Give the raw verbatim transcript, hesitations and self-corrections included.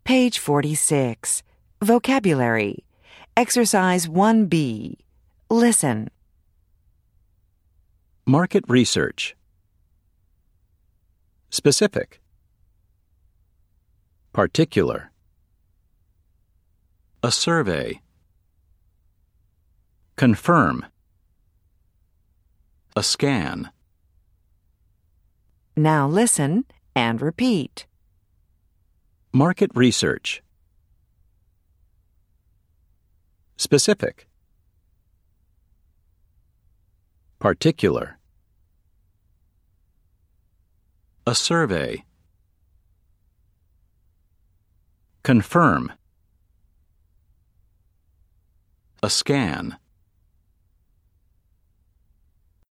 Page forty-six. Vocabulary. Exercise one B. Listen. Market research. Specific. Particular. A survey. Confirm. A scan. Now listen and repeat. Market research. Specific. Particular. A survey. Confirm. A scan.